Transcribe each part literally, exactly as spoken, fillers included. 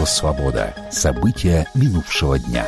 «Свобода». События минувшего дня.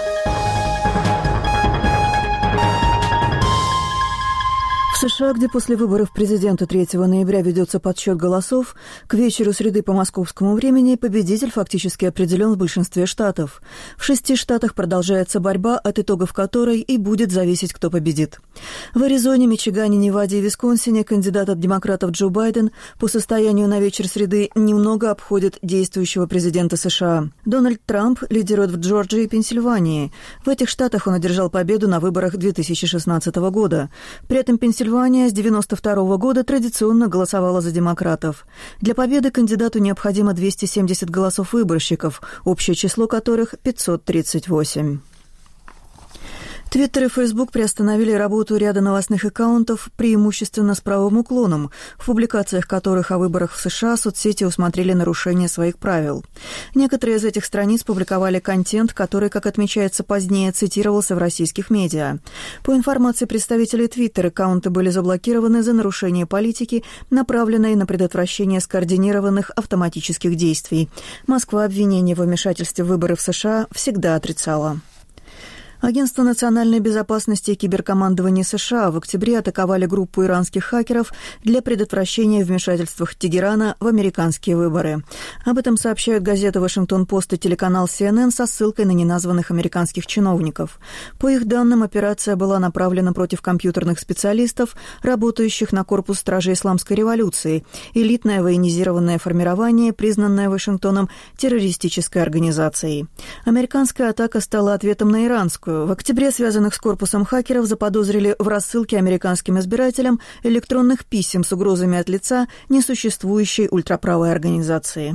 В США, где после выборов президента третьего ноября ведется подсчет голосов, к вечеру среды по московскому времени победитель фактически определен в большинстве штатов. В шести штатах продолжается борьба, от итогов которой и будет зависеть, кто победит. В Аризоне, Мичигане, Неваде и Висконсине кандидат от демократов Джо Байден по состоянию на вечер среды немного обходит действующего президента США. Дональд Трамп лидирует в Джорджии и Пенсильвании. В этих штатах он одержал победу на выборах две тысячи шестнадцатого года. При этом Пенсильвания с девяносто второго года традиционно голосовала за демократов. Для победы кандидату необходимо двести семьдесят голосов выборщиков, общее число которых пятьсот тридцать восемь. Твиттер и Фейсбук приостановили работу ряда новостных аккаунтов, преимущественно с правым уклоном, в публикациях которых о выборах в США соцсети усмотрели нарушение своих правил. Некоторые из этих страниц публиковали контент, который, как отмечается позднее, цитировался в российских медиа. По информации представителей Твиттер, аккаунты были заблокированы за нарушение политики, направленной на предотвращение скоординированных автоматических действий. Москва обвинение в вмешательстве в выборы в США всегда отрицала. Агентство национальной безопасности и киберкомандование США в октябре атаковали группу иранских хакеров для предотвращения вмешательства Тегерана в американские выборы. Об этом сообщают газеты «Вашингтон-Пост» и телеканал Си Эн Эн со ссылкой на неназванных американских чиновников. По их данным, операция была направлена против компьютерных специалистов, работающих на корпус стражей исламской революции, элитное военизированное формирование, признанное Вашингтоном террористической организацией. Американская атака стала ответом на иранскую. В октябре связанных с корпусом хакеров заподозрили в рассылке американским избирателям электронных писем с угрозами от лица несуществующей ультраправой организации.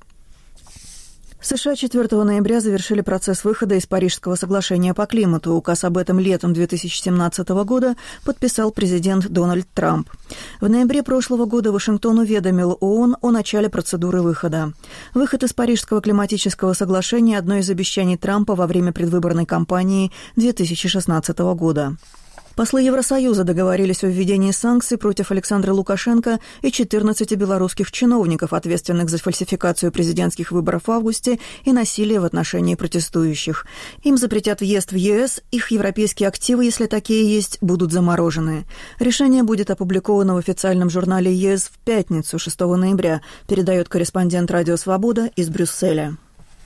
США четвёртого ноября завершили процесс выхода из Парижского соглашения по климату. Указ об этом летом две тысячи семнадцатого года подписал президент Дональд Трамп. В ноябре прошлого года Вашингтон уведомил ООН о начале процедуры выхода. Выход из Парижского климатического соглашения – одно из обещаний Трампа во время предвыборной кампании две тысячи шестнадцатого года. Послы Евросоюза договорились о введении санкций против Александра Лукашенко и четырнадцати белорусских чиновников, ответственных за фальсификацию президентских выборов в августе и насилие в отношении протестующих. Им запретят въезд в Е С, их европейские активы, если такие есть, будут заморожены. Решение будет опубликовано в официальном журнале Е С в пятницу, шестого ноября, передает корреспондент «Радио Свобода» из Брюсселя.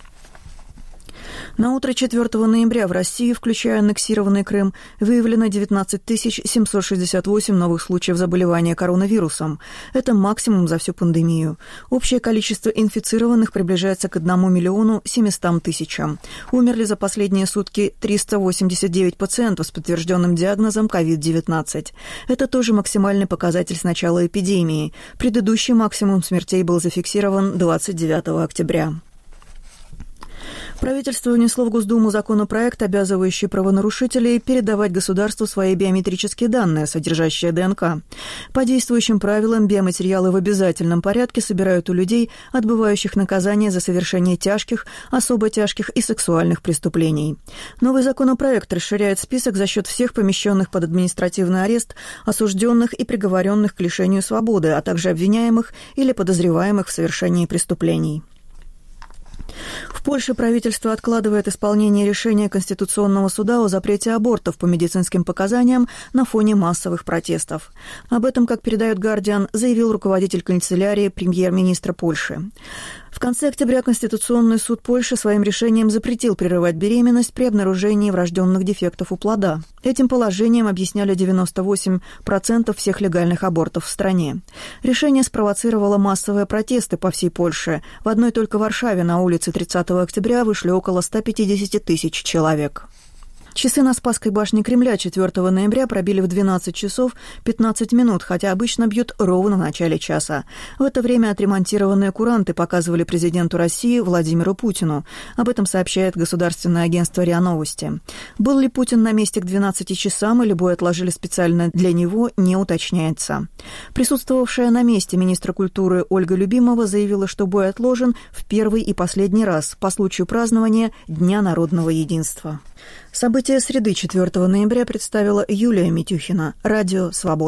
На утро четвёртого ноября в России, включая аннексированный Крым, выявлено девятнадцать тысяч семьсот шестьдесят восемь новых случаев заболевания коронавирусом. Это максимум за всю пандемию. Общее количество инфицированных приближается к одному миллиону семистам тысячам. Умерли за последние сутки триста восемьдесят девять пациентов с подтвержденным диагнозом ковид девятнадцать. Это тоже максимальный показатель с начала эпидемии. Предыдущий максимум смертей был зафиксирован двадцать девятого октября. Правительство внесло в Госдуму законопроект, обязывающий правонарушителей передавать государству свои биометрические данные, содержащие Д Н К. По действующим правилам биоматериалы в обязательном порядке собирают у людей, отбывающих наказание за совершение тяжких, особо тяжких и сексуальных преступлений. Новый законопроект расширяет список за счет всех помещенных под административный арест, осужденных и приговоренных к лишению свободы, а также обвиняемых или подозреваемых в совершении преступлений. В Польше правительство откладывает исполнение решения Конституционного суда о запрете абортов по медицинским показаниям на фоне массовых протестов. Об этом, как передает «Гардиан», заявил руководитель канцелярии премьер-министра Польши. В конце октября Конституционный суд Польши своим решением запретил прерывать беременность при обнаружении врожденных дефектов у плода. Этим положением объясняли девяносто восемь процентов всех легальных абортов в стране. Решение спровоцировало массовые протесты по всей Польше. В одной только Варшаве на улице тридцатого октября вышли около ста пятидесяти тысяч человек. Часы на Спасской башне Кремля четвёртого ноября пробили в двенадцать часов пятнадцать минут, хотя обычно бьют ровно в начале часа. В это время отремонтированные куранты показывали президенту России Владимиру Путину. Об этом сообщает государственное агентство РИА Новости. Был ли Путин на месте к двенадцати часам или бой отложили специально для него, не уточняется. Присутствовавшая на месте министра культуры Ольга Любимова заявила, что бой отложен в первый и последний раз по случаю празднования Дня народного единства. События среды четвёртого ноября представила Юлия Митюхина. Радио «Свобода».